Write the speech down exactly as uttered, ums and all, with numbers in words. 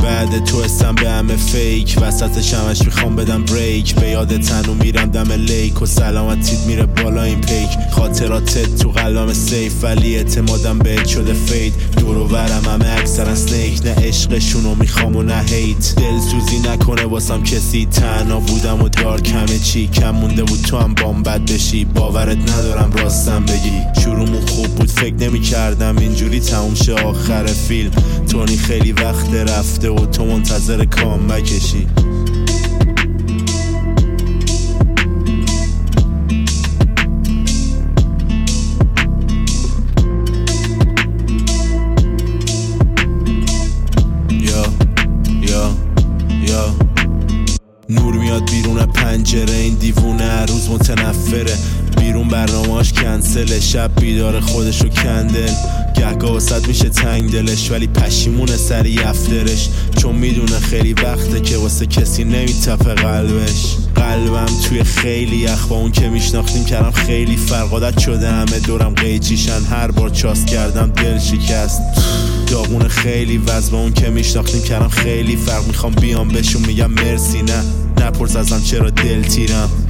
بعد تو اسم به همه فیک، وسط شمش میخوام بدم بریک. به یاد تنو میرم دم لیک و سلامتیت میره بالا این پیک. خاطراتت تو قلبم سیف ولی اعتمادم بهت شده فید. دور و برم همه اکثرا سنیک، نه عشقشونو میخوام و نه هیت. دلسوزی نکنه واسم کسی، تنها بودم و دار کمه چی. کم مونده بود تو هم بام بد بشی، باورت ندارم راستم بگی. شروعمون خوب بود فکر نمی کردم اینجوری تموم شه آخر فیلم. تونی خیلی وقت رفته و تو منتظر کام بکشی. نور میاد بیرون پنجره، این دیوونه هر روز متنفره. بیرون برنامه‌اش کنسله، شب بیدار خودشو کندل. گهگاه واسط میشه تنگ دلش ولی پشیمونه سری افترش. چون میدونه خیلی وقته که واسه کسی نمیتپه قلبش. قلبم توی خیلی یخ، با اون که میشناختیم کردم خیلی فرق. عادت شده همه دورم قیچیشن، هر بار چاس کردم دل شکست. داغون خیلی وز، با اون که میشناختیم کردم خیلی فرق. میخوام بیام بهشون میگم مرسی، نه نپرس ازم چرا دل تیرم.